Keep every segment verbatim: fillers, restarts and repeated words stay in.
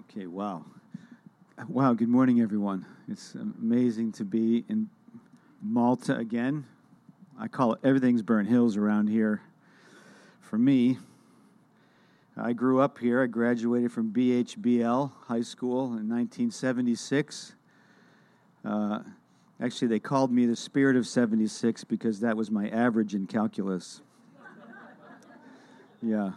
Okay, wow. Wow, good morning, everyone. It's amazing to be in Malta again. I call it everything's Burnt Hills around here. For me, I grew up here. I graduated from B H B L High School in nineteen seventy-six. Uh, actually, they called me the Spirit of seventy-six because that was my average in calculus. Yeah.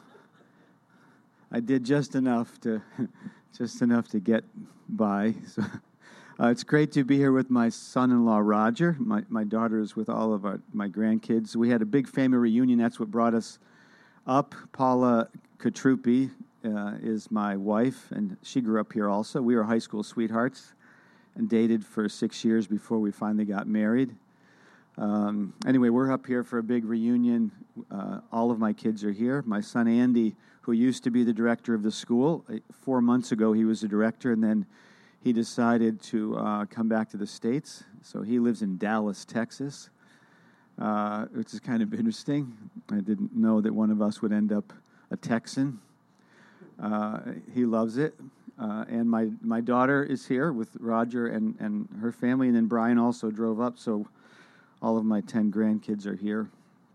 I did just enough to just enough to get by. So, uh, it's great to be here with my son-in-law, Roger. My my daughter is with all of our, my grandkids. We had a big family reunion. That's what brought us up. Paula Katrupi uh, is my wife, and she grew up here also. We were high school sweethearts and dated for six years before we finally got married. Um, anyway, we're up here for a big reunion. Uh, all of my kids are here. My son, Andy, who used to be the director of the school, four months ago he was the director, and then he decided to uh, come back to the States. So he lives in Dallas, Texas, uh, which is kind of interesting. I didn't know that one of us would end up a Texan. Uh, he loves it. Uh, and my, my daughter is here with Roger and, and her family, and then Brian also drove up, so all of my ten grandkids are here.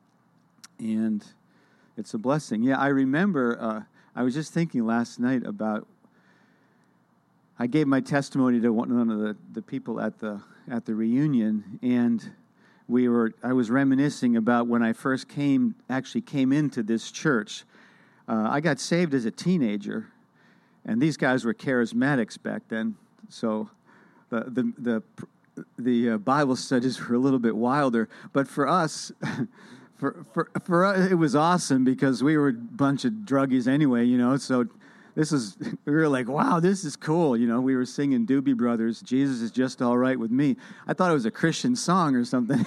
And it's a blessing. Yeah, I remember, uh, I was just thinking last night about, I gave my testimony to one of the, the people at the at the reunion, and we were, I was reminiscing about when I first came, actually came into this church. Uh, I got saved as a teenager, and these guys were charismatics back then, so the the the, the uh, Bible studies were a little bit wilder, but for us... For, for for us, it was awesome because we were a bunch of druggies anyway, you know, so this is, we were like, wow, this is cool, you know, we were singing Doobie Brothers, Jesus is just all right with me. I thought it was a Christian song or something.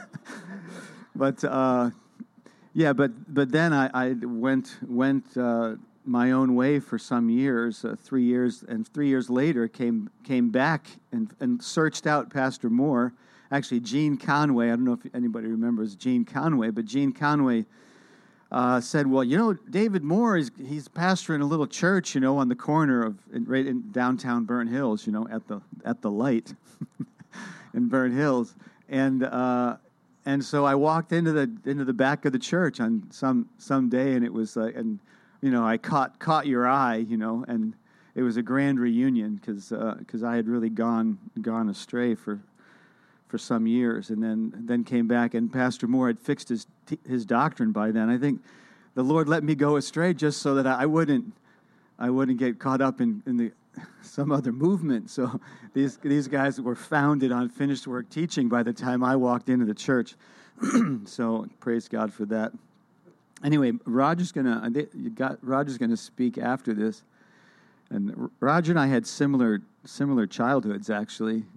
but, uh, yeah, but but then I, I went went uh, my own way for some years, uh, three years, and three years later came came back and, and searched out Pastor Moore. Actually, Gene Conway, I don't know if anybody remembers Gene Conway, but Gene Conway uh, said, well, you know, David Moore, is he's pastoring a little church, you know, on the corner of, right in downtown Burnt Hills, you know, at the at the light in Burnt Hills. And uh, and so I walked into the into the back of the church on some some day, and it was, uh, and, you know, I caught caught your eye, you know, and it was a grand reunion because uh, because I had really gone gone astray for for some years, and then then came back, and Pastor Moore had fixed his his doctrine by then. I think the Lord let me go astray just so that I wouldn't I wouldn't get caught up in, in the some other movement. So these these guys were founded on finished work teaching by the time I walked into the church. So praise God for that. Anyway, Roger's gonna you got Roger's gonna speak after this, and Roger and I had similar similar childhoods actually.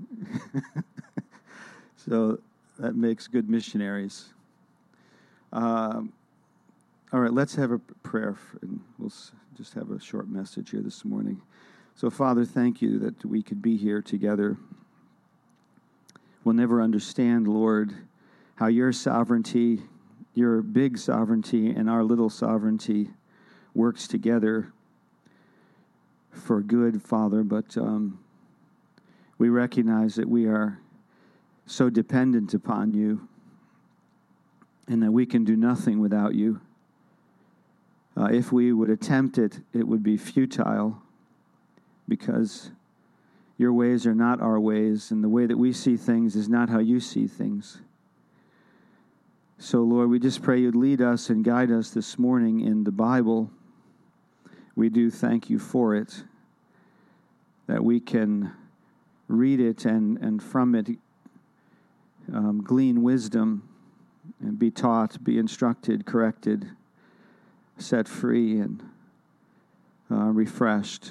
So that makes good missionaries. Um, all right, let's have a prayer, and we'll just have a short message here this morning. So, Father, thank you that we could be here together. We'll never understand, Lord, how your sovereignty, your big sovereignty, and our little sovereignty works together for good, Father, but um, we recognize that we are so dependent upon you, and that we can do nothing without you. Uh, if we would attempt it, it would be futile, because your ways are not our ways, and the way that we see things is not how you see things. So, Lord, we just pray you'd lead us and guide us this morning in the Bible. We do thank you for it, that we can read it and, and from it Um, glean wisdom and be taught, be instructed, corrected, set free, and uh, refreshed.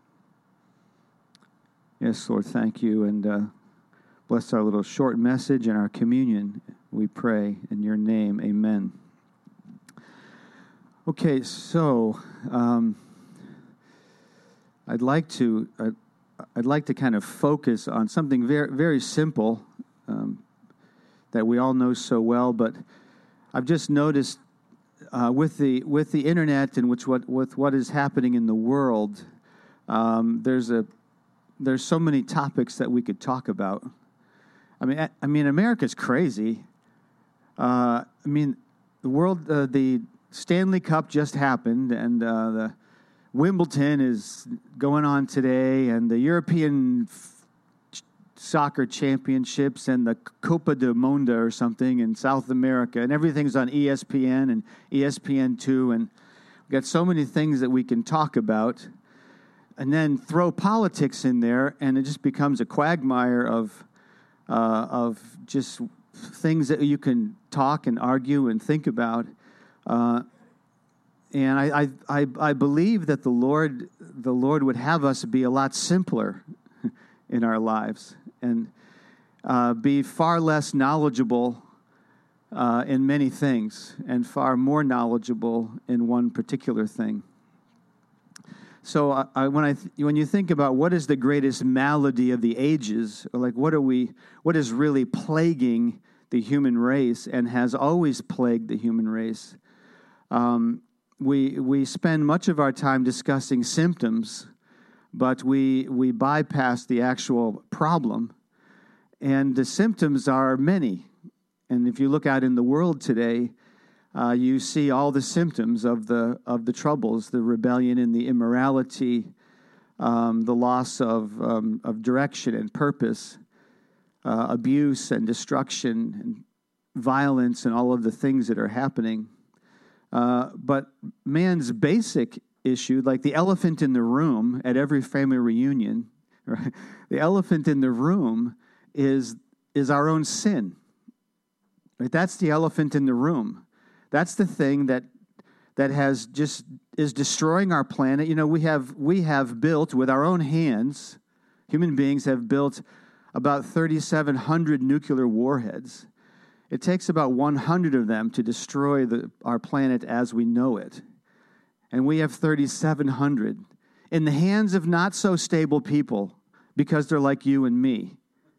Yes, Lord, thank you, and uh, bless our little short message and our communion, we pray in your name, amen. Okay, so um, I'd like to uh, I'd like to kind of focus on something very very simple. Um, that we all know so well, but I've just noticed uh, with the with the internet and which what with what is happening in the world, Um, there's a there's so many topics that we could talk about. I mean, I, I mean, America's crazy. Uh, I mean, the world, uh, the Stanley Cup just happened, and uh, the Wimbledon is going on today, and the European f- soccer championships, and the Copa del Mundo or something in South America, and everything's on E S P N and E S P N two, and we've got so many things that we can talk about, and then throw politics in there, and it just becomes a quagmire of uh, of just things that you can talk and argue and think about. Uh, and I, I, I, I believe that the Lord, the Lord would have us be a lot simpler in our lives and uh, be far less knowledgeable uh, in many things and far more knowledgeable in one particular thing. So I, I, when I th- when you think about what is the greatest malady of the ages, or like what are we, what is really plaguing the human race and has always plagued the human race, um, we we spend much of our time discussing symptoms, but we we bypass the actual problem, and the symptoms are many. And if you look out in the world today, Uh, you see all the symptoms of the of the troubles, the rebellion and the immorality, um, the loss of um, of direction and purpose, uh, abuse and destruction and violence and all of the things that are happening. Uh, but man's basic issue, like the elephant in the room at every family reunion, right? The elephant in the room is is our own sin. Right? That's the elephant in the room. That's the thing that that has just is destroying our planet. You know, we have we have built with our own hands, human beings have built about thirty-seven hundred nuclear warheads. It takes about one hundred of them to destroy the, our planet as we know it. And we have thirty-seven hundred in the hands of not so stable people because they're like you and me.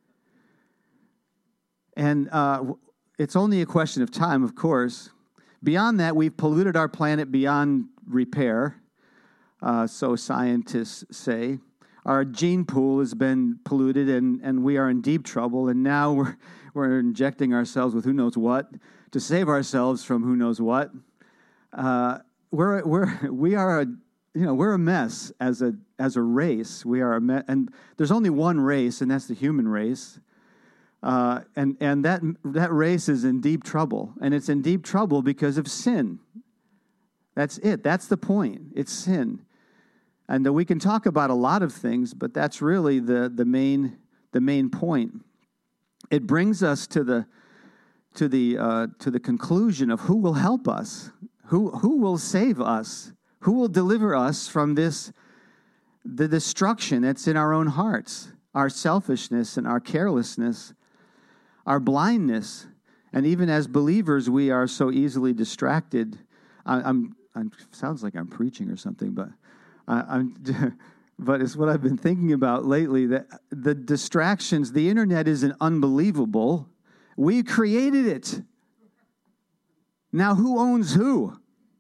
And uh, it's only a question of time, of course. Beyond that, we've polluted our planet beyond repair, uh, so scientists say. Our gene pool has been polluted, and, and we are in deep trouble, and now we're we're injecting ourselves with who knows what to save ourselves from who knows what. Uh, we're we're we are a you know we're a mess as a as a race. We are a me- and there's only one race, and that's the human race. Uh, and and that that race is in deep trouble, and it's in deep trouble because of sin. That's it. That's the point. It's sin, and uh, we can talk about a lot of things, but that's really the the main the main point. It brings us to the to the uh, to the conclusion of who will help us, who who will save us, who will deliver us from this the destruction that's in our own hearts, our selfishness and our carelessness. Our blindness, and even as believers, we are so easily distracted. I, I'm, I'm sounds like I'm preaching or something, but I, I'm, but it's what I've been thinking about lately. That the distractions, the internet isn't unbelievable. We created it. Now, who owns who?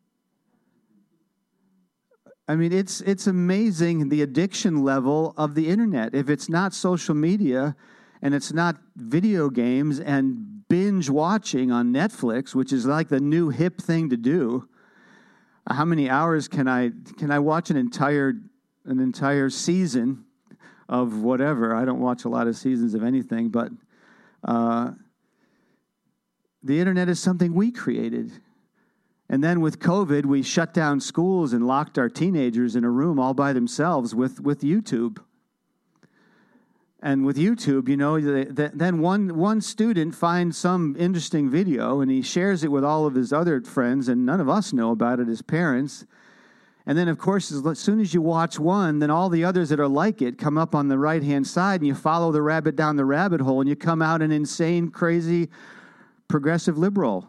I mean, it's it's amazing the addiction level of the internet. If it's not social media, and it's not video games and binge watching on Netflix, which is like the new hip thing to do. How many hours can I can I watch an entire an entire season of whatever? I don't watch a lot of seasons of anything, but uh, the internet is something we created. And then with COVID, we shut down schools and locked our teenagers in a room all by themselves with, with YouTube. And with YouTube, you know, the, the, then one one student finds some interesting video and he shares it with all of his other friends, and none of us know about it as parents. And then, of course, as soon as you watch one, then all the others that are like it come up on the right-hand side, and you follow the rabbit down the rabbit hole, and you come out an insane, crazy, progressive liberal.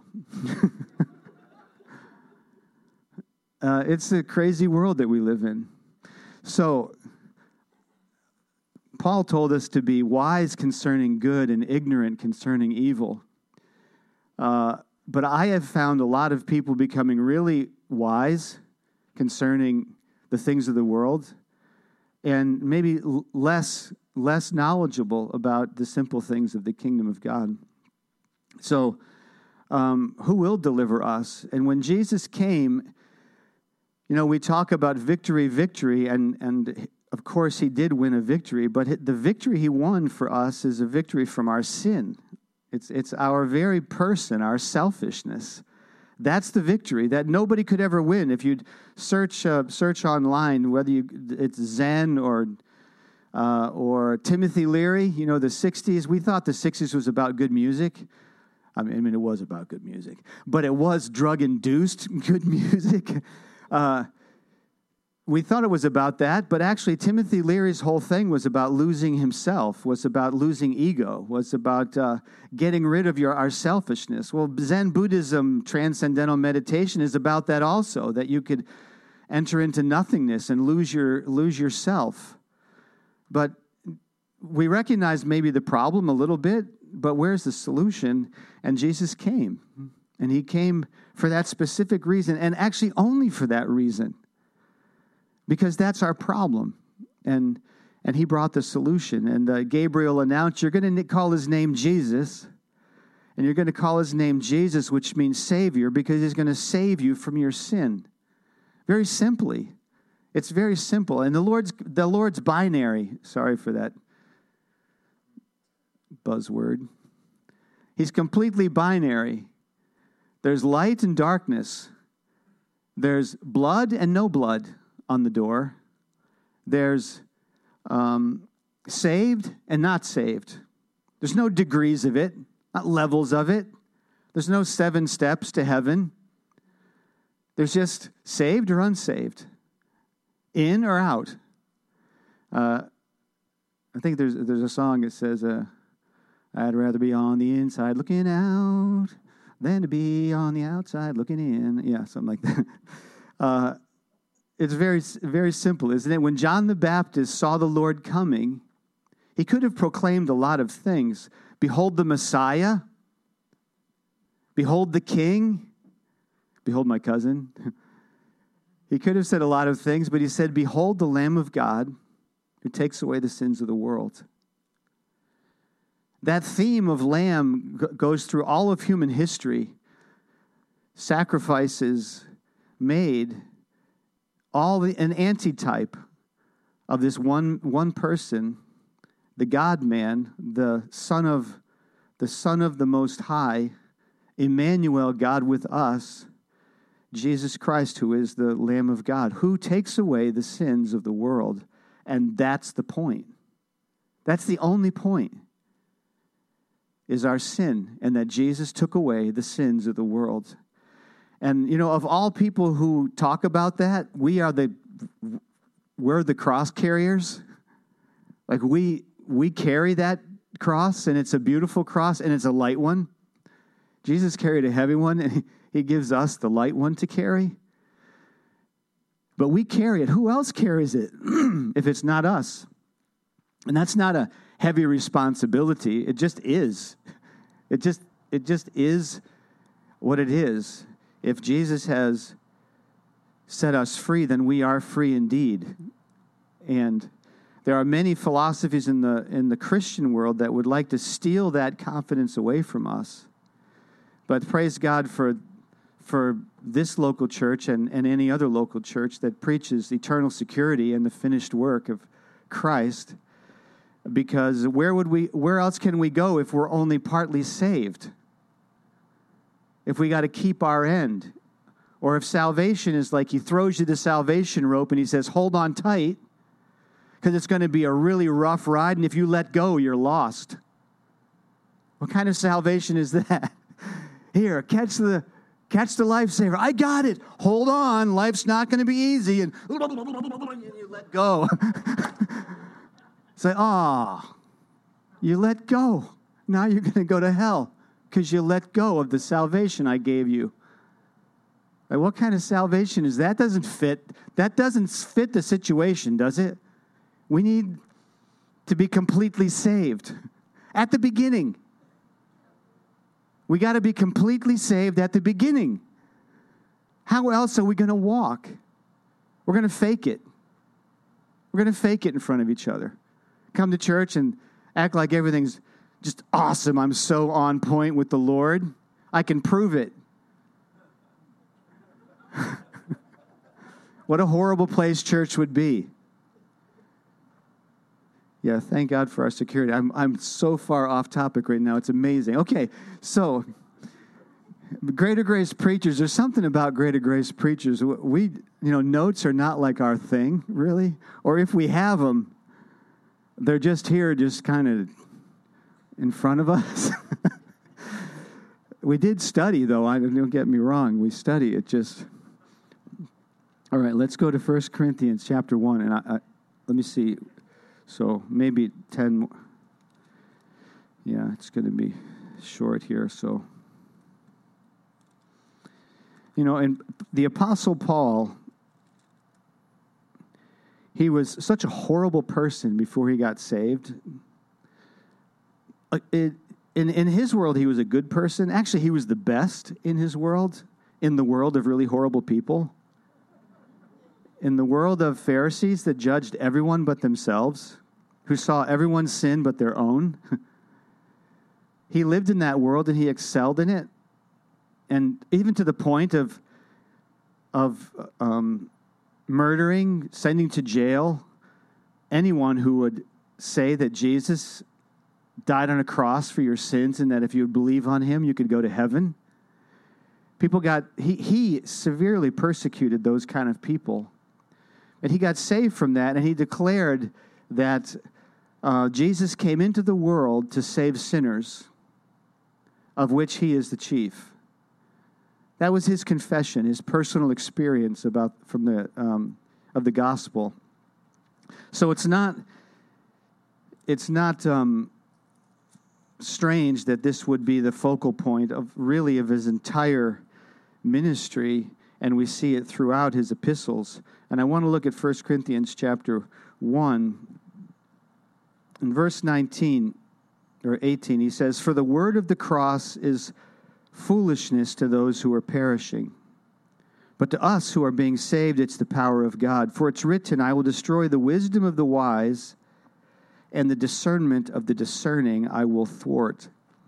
uh, it's a crazy world that we live in. So Paul told us to be wise concerning good and ignorant concerning evil. Uh, but I have found a lot of people becoming really wise concerning the things of the world and maybe l- less less knowledgeable about the simple things of the kingdom of God. So, um, who will deliver us? And when Jesus came, you know, we talk about victory, victory, and and of course he did win a victory, but the victory he won for us is a victory from our sin. It's it's our very person, our selfishness. That's the victory that nobody could ever win. If you search uh, search online, whether you it's Zen or uh, or Timothy Leary, you know, the sixties. We thought the sixties was about good music. I mean, I mean, it was about good music, but it was drug-induced good music. Uh, we thought it was about that, but actually Timothy Leary's whole thing was about losing himself, was about losing ego, was about uh, getting rid of your our selfishness. Well, Zen Buddhism, transcendental meditation is about that also, that you could enter into nothingness and lose your lose yourself. But we recognize maybe the problem a little bit, but where's the solution? And Jesus came, and he came for that specific reason, and actually only for that reason. Because that's our problem. And and he brought the solution. And uh, Gabriel announced, you're going to call his name Jesus. And you're going to call his name Jesus, which means Savior, because he's going to save you from your sin. Very simply. It's very simple. And the Lord's the Lord's binary. Sorry for that buzzword. He's completely binary. There's light and darkness. There's blood and no blood on the door. There's um, saved and not saved. There's no degrees of it, not levels of it. There's no seven steps to heaven. There's just saved or unsaved, in or out. Uh, I think there's there's a song that says, uh, "I'd rather be on the inside looking out than to be on the outside looking in." Yeah, something like that. Uh, It's very, very simple, isn't it? When John the Baptist saw the Lord coming, he could have proclaimed a lot of things. Behold the Messiah. Behold the King. Behold my cousin. He could have said a lot of things, but he said, behold the Lamb of God who takes away the sins of the world. That theme of lamb g- goes through all of human history. Sacrifices made, all the, an antitype of this one one person, the God-man, the Son of the Son of the Most High, Emmanuel, God with us, Jesus Christ, who is the Lamb of God, who takes away the sins of the world. And that's the point. That's the only point, is our sin, and that Jesus took away the sins of the world. And, you know, of all people who talk about that, we are the, we're the cross carriers. Like we, we carry that cross, and it's a beautiful cross, and it's a light one. Jesus carried a heavy one, and he gives us the light one to carry. But we carry it. Who else carries it if it's not us? And that's not a heavy responsibility. It just is. It just, it just is what it is. If Jesus has set us free, then we are free indeed. And there are many philosophies in the in the Christian world that would like to steal that confidence away from us. But praise God for for this local church and, and any other local church that preaches eternal security and the finished work of Christ. Because where would we where else can we go if we're only partly saved? If we got to keep our end, or if salvation is like he throws you the salvation rope and he says, hold on tight, because it's going to be a really rough ride, and if you let go, you're lost. What kind of salvation is that? Here, catch the catch the lifesaver. I got it. Hold on. Life's not going to be easy. And you let go. Say, ah, you let go. Now you're going to go to hell, because you let go of the salvation I gave you. Like, what kind of salvation is that? Doesn't fit. That doesn't fit the situation, does it? We need to be completely saved at the beginning. We got to be completely saved at the beginning. How else are we going to walk? We're going to fake it. We're going to fake it in front of each other. Come to church and act like everything's just awesome. I'm so on point with the Lord. I can prove it. What a horrible place church would be. Yeah, thank God for our security. I'm I'm so far off topic right now. It's amazing. Okay, so Greater Grace preachers, there's something about Greater Grace preachers. We, you know, notes are not like our thing, really. Or if we have them, they're just here, just kind of in front of us. We did study, though. I don't get me wrong. We study. It just... All right, let's go to First Corinthians chapter one. And I, I, let me see. So maybe ten more. Yeah, it's going to be short here. So, you know, and the Apostle Paul, he was such a horrible person before he got saved. It, in, in his world, he was a good person. Actually, he was the best in his world, in the world of really horrible people. In the world of Pharisees that judged everyone but themselves, who saw everyone's sin but their own. He lived in that world and he excelled in it. And even to the point of, of um, murdering, sending to jail anyone who would say that Jesus died on a cross for your sins and that if you would believe on him, you could go to heaven. People got, he, he severely persecuted those kind of people. And he got saved from that, and he declared that uh, Jesus came into the world to save sinners, of which he is the chief. That was his confession, his personal experience about from the um, of the gospel. So it's not it's not um, strange that this would be the focal point of really of his entire ministry, and we see it throughout his epistles. And I want to look at First Corinthians chapter one. In verse nineteen or eighteen, he says, "For the word of the cross is foolishness to those who are perishing. But to us who are being saved, it's the power of God. For it's written, I will destroy the wisdom of the wise, and the discernment of the discerning I will thwart."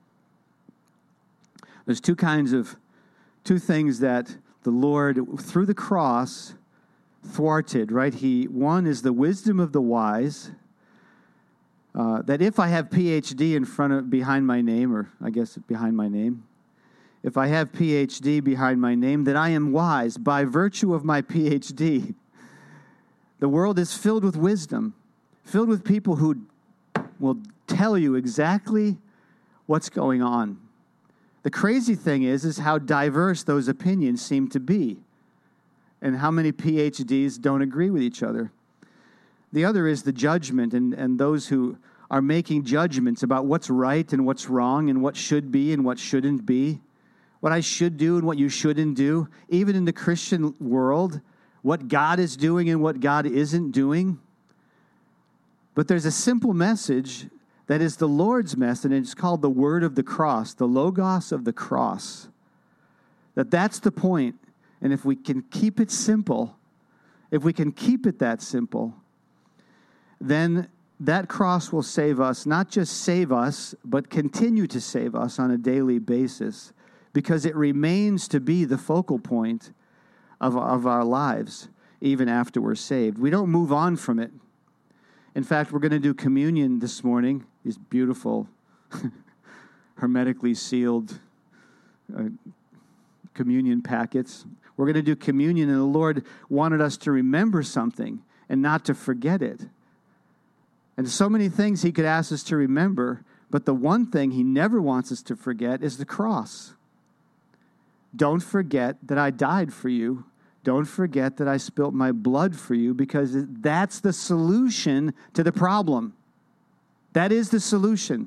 There's two kinds of, two things that the Lord, through the cross, thwarted, right? He one is the wisdom of the wise, uh, that if I have P H D in front of, behind my name, or I guess behind my name, if I have P H D behind my name, that I am wise by virtue of my P H D. The world is filled with wisdom, filled with people who will tell you exactly what's going on. The crazy thing is, is how diverse those opinions seem to be, and how many P H Ds don't agree with each other. The other is the judgment, and, and those who are making judgments about what's right and what's wrong and what should be and what shouldn't be, what I should do and what you shouldn't do. Even in the Christian world, what God is doing and what God isn't doing. But there's a simple message that is the Lord's message, and it's called the word of the cross, the logos of the cross. That that's the point. And if we can keep it simple, if we can keep it that simple, then that cross will save us, not just save us, but continue to save us on a daily basis, because it remains to be the focal point of, of our lives, even after we're saved. We don't move on from it. In fact, we're going to do communion this morning, these beautiful, hermetically sealed uh, communion packets. We're going to do communion, and the Lord wanted us to remember something and not to forget it. And so many things he could ask us to remember, but the one thing he never wants us to forget is the cross. Don't forget that I died for you. Don't forget that I spilt my blood for you, because that's the solution to the problem. That is the solution.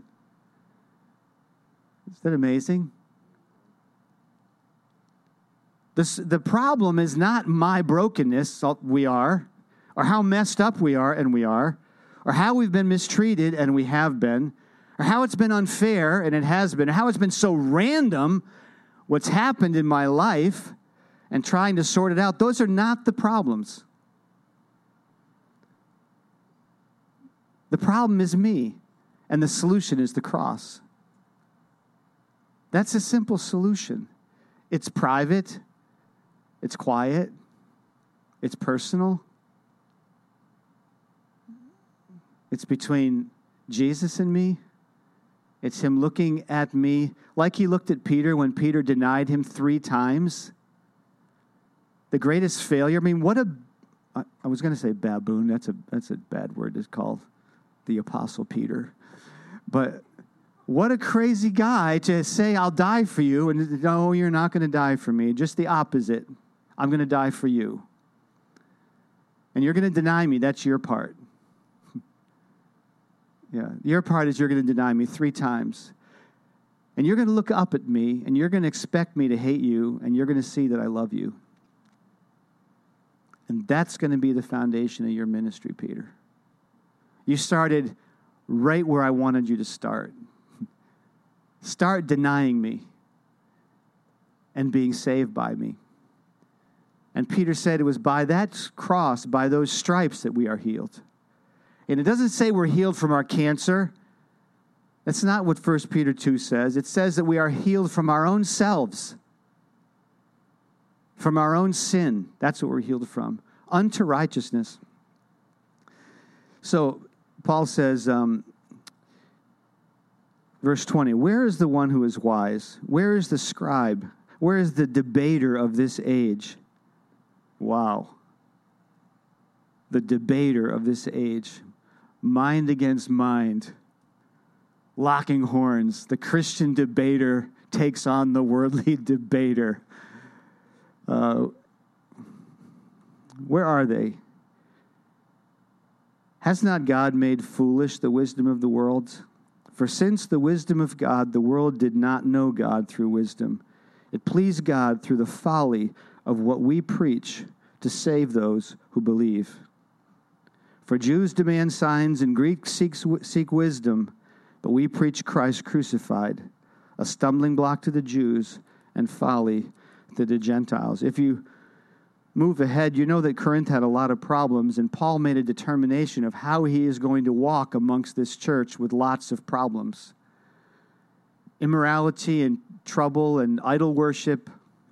Is that amazing? This, the problem is not my brokenness, we are, or how messed up we are, and we are, or how we've been mistreated, and we have been, or how it's been unfair, and it has been, or how it's been so random what's happened in my life, and trying to sort it out. Those are not the problems. The problem is me, and the solution is the cross. That's a simple solution. It's private, it's quiet, it's personal. It's between Jesus and me. It's him looking at me like he looked at Peter when Peter denied him three times. The greatest failure. I mean, what a, I was going to say baboon. That's a, that's a bad word to call the Apostle Peter. But what a crazy guy to say, I'll die for you. And no, you're not going to die for me. Just the opposite. I'm going to die for you. And you're going to deny me. That's your part. Yeah, your part is you're going to deny me three times. And you're going to look up at me, and you're going to expect me to hate you, and you're going to see that I love you. And that's going to be the foundation of your ministry, Peter. You started right where I wanted you to start. Start denying me and being saved by me. And Peter said it was by that cross, by those stripes, that we are healed. And it doesn't say we're healed from our cancer. That's not what First Peter two says. It says that we are healed from our own selves, from our own sin. That's what we're healed from, unto righteousness. So Paul says, um, verse twenty, where is the one who is wise? Where is the scribe? Where is the debater of this age? Wow. The debater of this age. Mind against mind. Locking horns. The Christian debater takes on the worldly debater. Uh, where are they? Has not God made foolish the wisdom of the world? For since the wisdom of God, the world did not know God through wisdom. It pleased God through the folly of what we preach to save those who believe. For Jews demand signs and Greeks seek, seek wisdom, but we preach Christ crucified, a stumbling block to the Jews and folly to the Gentiles. If you move ahead, you know that Corinth had a lot of problems, and Paul made a determination of how he is going to walk amongst this church with lots of problems. Immorality and trouble and idol worship,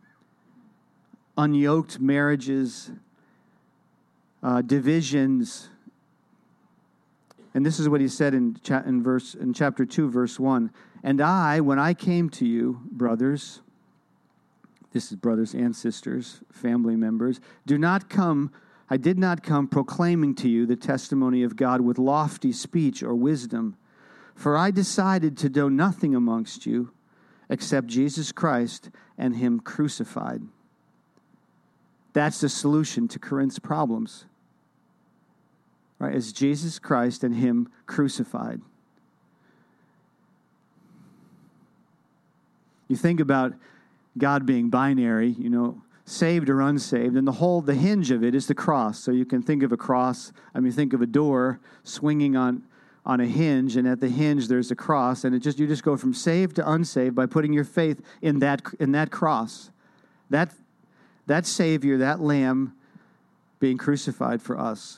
unyoked marriages, uh, divisions. And this is what he said in, cha- in, verse, in chapter two, verse one. And I, when I came to you, brothers, this is brothers and sisters, family members, do not come, I did not come proclaiming to you the testimony of God with lofty speech or wisdom. For I decided to know nothing amongst you except Jesus Christ and him crucified. That's the solution to Corinth's problems. Right, it's Jesus Christ and him crucified. You think about God being binary, you know, saved or unsaved, and the whole, the hinge of it is the cross. So you can think of a cross, I mean, think of a door swinging on, on a hinge, and at the hinge there's a cross, and it just you just go from saved to unsaved by putting your faith in that in that cross. That that Savior, that Lamb being crucified for us.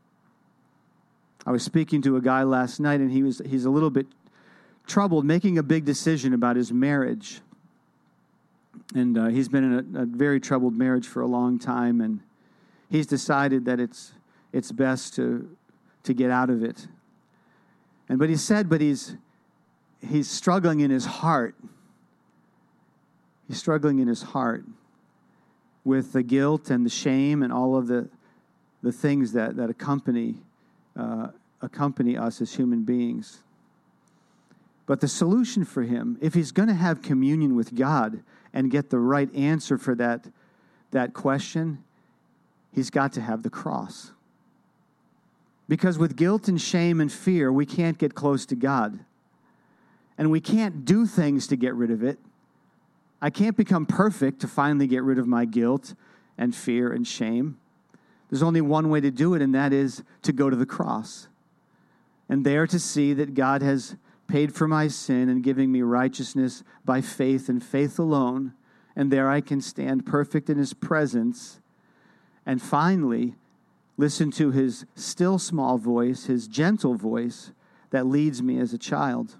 I was speaking to a guy last night, and he was he's a little bit troubled making a big decision about his marriage. And uh, he's been in a, a very troubled marriage for a long time, and he's decided that it's it's best to to get out of it. And but he said, but he's he's struggling in his heart. He's struggling in his heart with the guilt and the shame and all of the the things that that accompany. Uh, accompany us as human beings. But the solution for him, if he's going to have communion with God and get the right answer for that, that question, he's got to have the cross. Because with guilt and shame and fear, we can't get close to God. And we can't do things to get rid of it. I can't become perfect to finally get rid of my guilt and fear and shame. There's only one way to do it, and that is to go to the cross. And there to see that God has paid for my sin and giving me righteousness by faith and faith alone. And there I can stand perfect in his presence and finally Listen to his still small voice, his gentle voice that leads me as a child.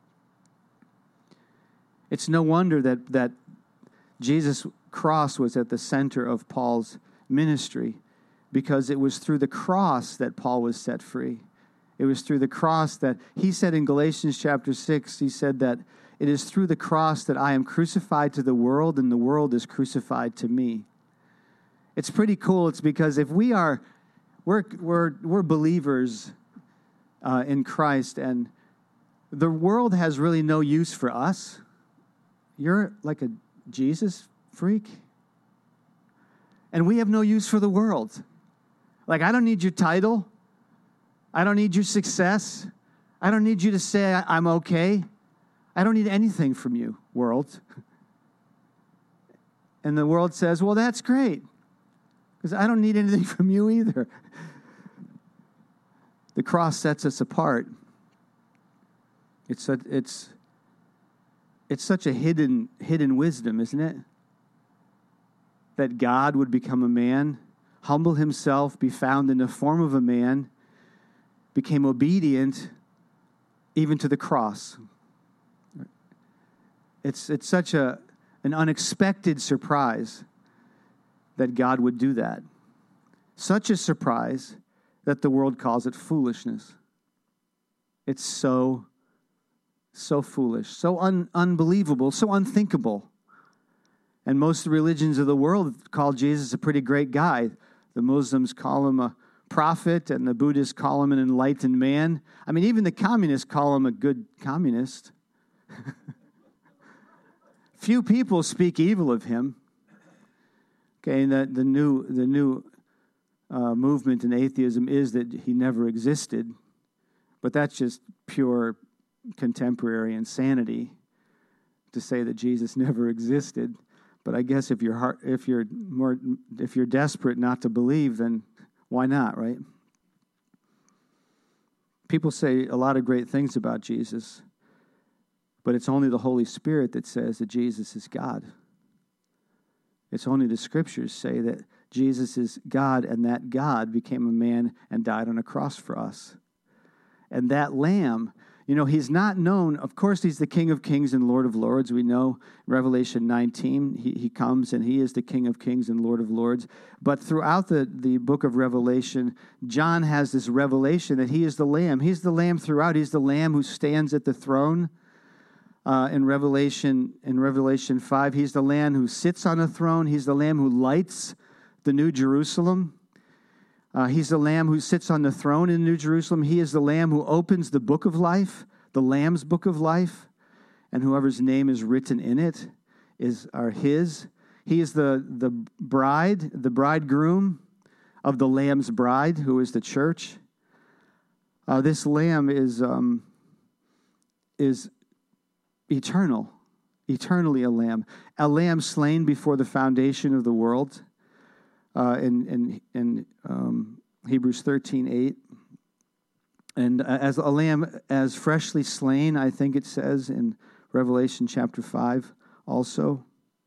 It's no wonder that, that Jesus' cross was at the center of Paul's ministry, because it was through the cross that Paul was set free. It was through the cross that he said in Galatians chapter six, he said that it is through the cross that I am crucified to the world and the world is crucified to me. It's pretty cool. It's because if we are, we're, we're, we're believers uh, in Christ, and the world has really no use for us. You're like a Jesus freak, and we have no use for the world. Like, I don't need your title. I don't need your success. I don't need you to say I'm okay. I don't need anything from you, world. And the world says, well, that's great, because I don't need anything from you either. The cross sets us apart. It's a, it's it's such a hidden hidden wisdom, isn't it? That God would become a man, humble himself, be found in the form of a man, became obedient even to the cross. It's it's such a an unexpected surprise that God would do that. Such a surprise that the world calls it foolishness. It's so, so foolish, so un, unbelievable, so unthinkable. And most religions of the world call Jesus a pretty great guy. The Muslims call him a prophet, and the Buddhists call him an enlightened man. I mean, even the communists call him a good communist. Few people speak evil of him. Okay, and the, the new the new uh, movement in atheism is that he never existed, but that's just pure contemporary insanity to say that Jesus never existed. But I guess if you're heart, if you're more if you're desperate not to believe, then why not, right? People say a lot of great things about Jesus, but it's only the Holy Spirit that says that Jesus is God. It's only the Scriptures say that Jesus is God, and that God became a man and died on a cross for us. And that Lamb, you know, he's not known. Of course, he's the King of Kings and Lord of Lords. We know in Revelation nineteen, he, he comes and he is the King of Kings and Lord of Lords. But throughout the, the book of Revelation, John has this revelation that he is the Lamb. He's the Lamb throughout. He's the Lamb who stands at the throne. Uh, in Revelation, in Revelation five, he's the Lamb who sits on a throne. He's the Lamb who lights the New Jerusalem. Uh, he's the Lamb who sits on the throne in New Jerusalem. He is the Lamb who opens the book of life, the Lamb's book of life, and whoever's name is written in it is are his. He is the, the bride, the bridegroom of the Lamb's bride, who is the church. Uh, this Lamb is um, is eternal, eternally a lamb, a lamb slain before the foundation of the world. Uh, in in, in um, Hebrews thirteen eight, and as a lamb as freshly slain, I think it says in Revelation chapter five also.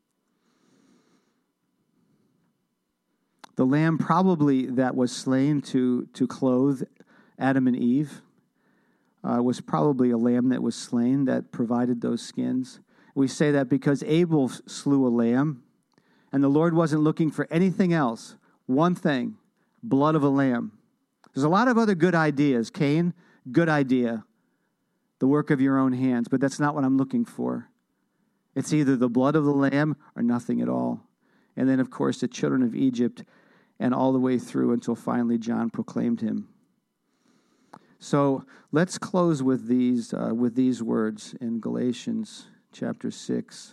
The lamb probably that was slain to to clothe Adam and Eve uh, was probably a lamb that was slain that provided those skins. We say that because Abel slew a lamb, and the Lord wasn't looking for anything else. One thing, blood of a lamb. There's a lot of other good ideas. Cain, good idea. The work of your own hands. But that's not what I'm looking for. It's either the blood of the lamb or nothing at all. And then, of course, the children of Egypt, and all the way through until finally John proclaimed him. So let's close with these uh, with these words in Galatians chapter six.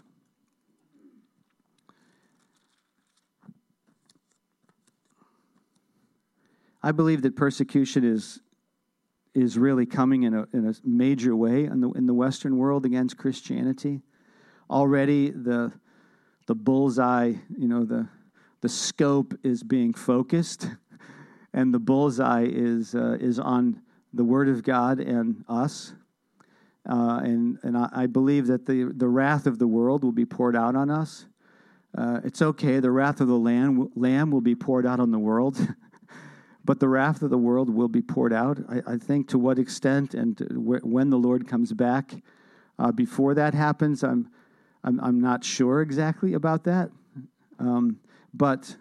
I believe that persecution is is really coming in a in a major way in the in the Western world against Christianity. Already the the bullseye, you know, the the scope is being focused, and the bullseye is uh, is on the Word of God and us. Uh, and and I, I believe that the the wrath of the world will be poured out on us. Uh, it's okay. The wrath of the Lamb Lamb will be poured out on the world. But the wrath of the world will be poured out. I, I think to what extent and wh- when the Lord comes back, uh, before that happens, I'm, I'm I'm not sure exactly about that. Um, but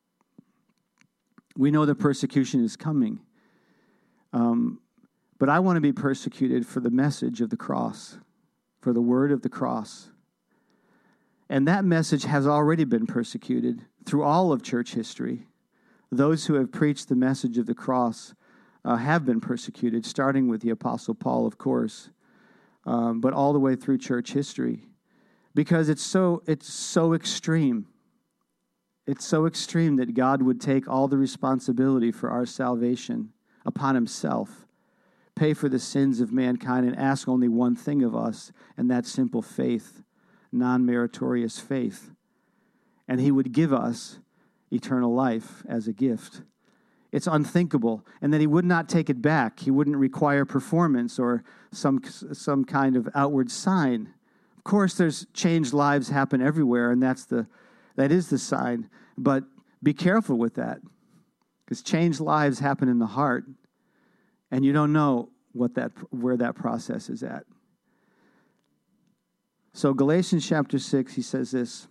we know the persecution is coming. Um, but I want to be persecuted for the message of the cross, for the word of the cross. And that message has already been persecuted through all of church history. Those who have preached the message of the cross uh, have been persecuted, starting with the Apostle Paul, of course, um, but all the way through church history, because it's so it's so extreme. It's so extreme that God would take all the responsibility for our salvation upon himself, pay for the sins of mankind, and ask only one thing of us, and that's simple faith, non-meritorious faith. And he would give us eternal life as a gift. It's unthinkable. And that he would not take it back. He wouldn't require performance or some some kind of outward sign. Of course, there's changed lives happen everywhere, and that's the that is the sign. But be careful with that, because changed lives happen in the heart, and you don't know what that where that process is at. So Galatians chapter six, he says this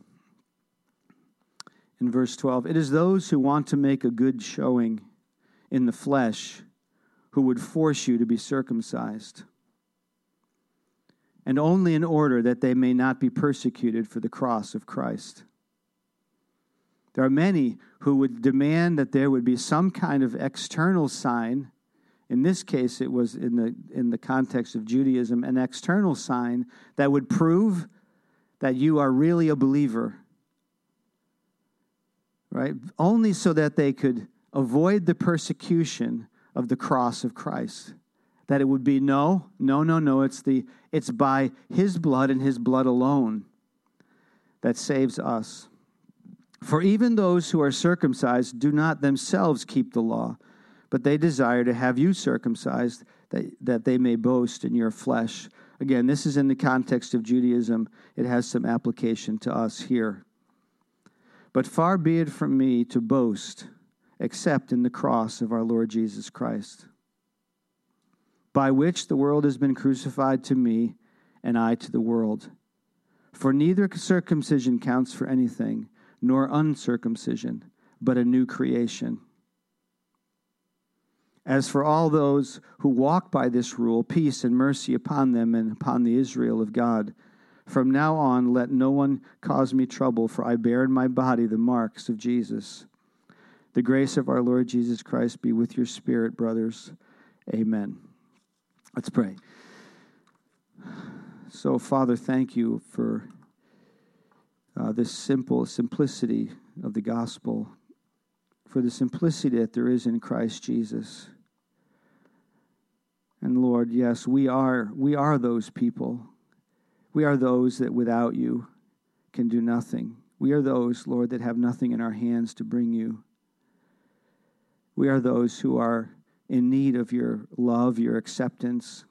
in verse twelve. It is those who want to make a good showing in the flesh who would force you to be circumcised, and only in order that they may not be persecuted for the cross of Christ. There are many who would demand that there would be some kind of external sign. In this case, it was in the in the context of Judaism, an external sign that would prove that you are really a believer, right? Only so that they could avoid the persecution of the cross of Christ. That it would be no, no, no, no. It's the it's by his blood and his blood alone that saves us. For even those who are circumcised do not themselves keep the law, but they desire to have you circumcised, that, that they may boast in your flesh. Again, this is in the context of Judaism. It has some application to us here. But far be it from me to boast, except in the cross of our Lord Jesus Christ, by which the world has been crucified to me, and I to the world. For neither circumcision counts for anything, nor uncircumcision, but a new creation. As for all those who walk by this rule, peace and mercy upon them and upon the Israel of God. From now on, let no one cause me trouble, for I bear in my body the marks of Jesus. The grace of our Lord Jesus Christ be with your spirit, brothers. Amen. Let's pray. So, Father, thank you for uh, this simple simplicity of the gospel, for the simplicity that there is in Christ Jesus. And Lord, yes, we are we are those people. We are those that without you can do nothing. We are those, Lord, that have nothing in our hands to bring you. We are those who are in need of your love, your acceptance,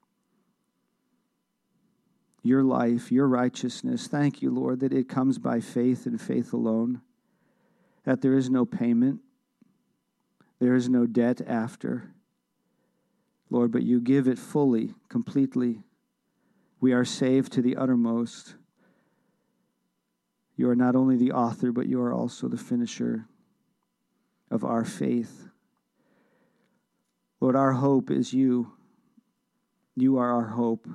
your life, your righteousness. Thank you, Lord, that it comes by faith and faith alone, that there is no payment, there is no debt after, Lord, but you give it fully, completely. We are saved to the uttermost. You are not only the author, but you are also the finisher of our faith. Lord, our hope is you. You are our hope.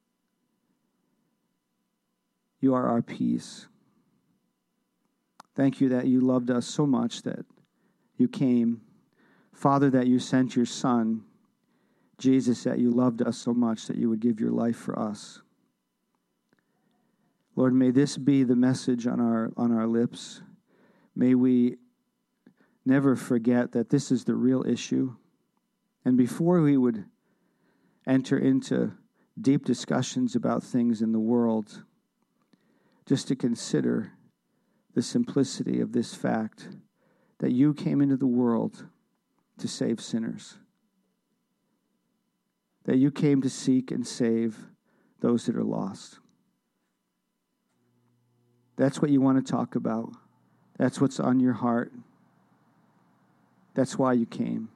You are our peace. Thank you that you loved us so much that you came. Father, that you sent your Son. Jesus, that you loved us so much that you would give your life for us. Lord, may this be the message on our on our lips. May we never forget that this is the real issue. And before we would enter into deep discussions about things in the world, just to consider the simplicity of this fact that you came into the world to save sinners, that you came to seek and save those that are lost. That's what you want to talk about. That's what's on your heart. That's why you came.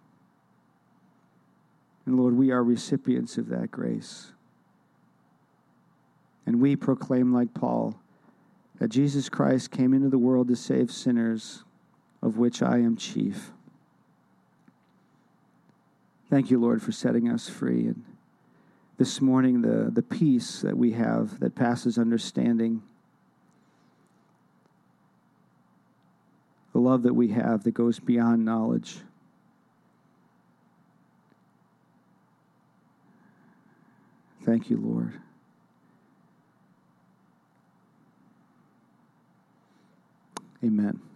And Lord, we are recipients of that grace. And we proclaim, like Paul, that Jesus Christ came into the world to save sinners, of which I am chief. Thank you, Lord, for setting us free. And this morning, the, the peace that we have that passes understanding, the love that we have that goes beyond knowledge. Thank you, Lord. Amen.